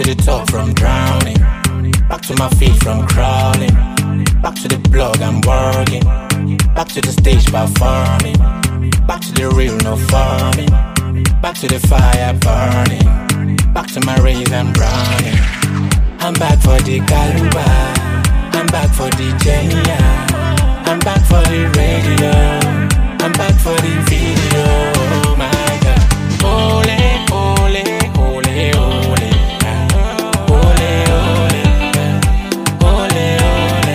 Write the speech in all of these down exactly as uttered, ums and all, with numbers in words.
to the top from drowning. Back to my feet from crawling. Back to the blog, I'm working. Back to the stage, performing. Back to the real, no farming. Back to the fire burning. Back to my rays, I'm browning. I'm back for the Galuba. I'm back for the Jenya. I'm back for the radio. I'm back for the video. Oh my God. Ole, ole, ole, ole. Ole, ole. Ole, ole.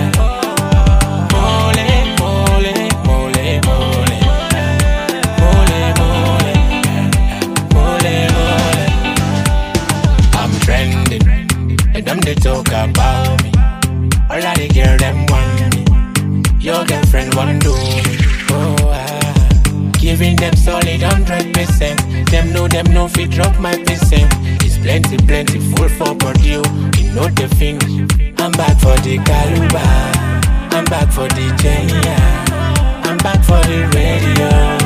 Ole, ole, ole, ole. Ole, ole. Ole, ole. I'm trending. And them they talk about me. All of the girls them want me. Your girlfriend want do me. Oh, ah. Giving them solid hundred percent. Them know them no fit drop my percent. It's plenty, plenty full for produce. You know the finish. I'm back for the Galuba. I'm back for the Jenya. I'm back for the radio.